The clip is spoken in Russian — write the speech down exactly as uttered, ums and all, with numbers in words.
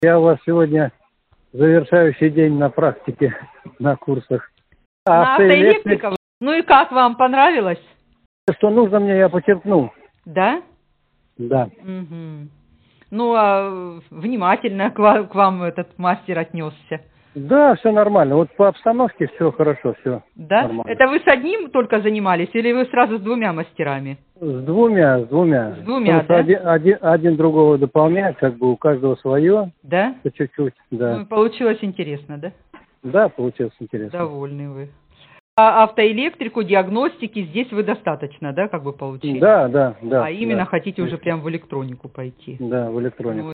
Я у вас сегодня завершающий день на практике, на курсах. На автоэлектриков? Ну и как вам, понравилось? Что нужно мне, я почерпнул. Да? Да. Угу. Ну, а внимательно к вам, к вам этот мастер отнесся. Да, все нормально. Вот по обстановке все хорошо, все Да? нормально. Это вы с одним только занимались или вы сразу с двумя мастерами? С двумя, с двумя. С двумя, Просто да? Один, один, один другого дополняет, как бы у каждого свое. Да? По чуть-чуть, да. Ну, получилось интересно, да? Да, получилось интересно. Довольны вы. А автоэлектрику, диагностики здесь вы достаточно, да, как бы получили? Да, да, да. А именно да. хотите уже прям в электронику пойти? Да, в электронику. Ну,